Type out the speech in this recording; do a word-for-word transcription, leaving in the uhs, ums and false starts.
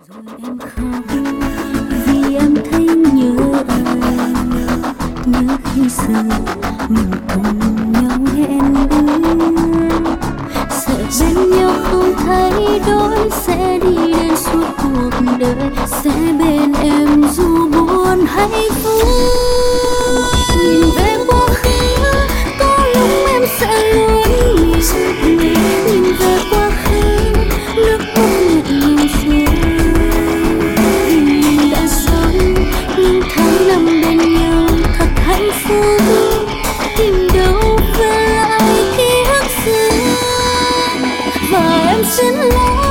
Em khóc vì em thấy nhớ anh, nhớ khi xưa mình cùng nhau hẹn ước, sợ bên nhau không thay đổi sẽ đi đến suốt cuộc đời, sẽ bên em dù buồn hay vui. Nhìn về quá khứ có lúc em sẽ luôn nhìn, nhìn về quá khứ nước mắt nhẹ nhàng rơi. Mình đã sống những tháng năm bên nhau thật hạnh phúc, tìm đâu về lại ký ức xưa. Và em xin lỗi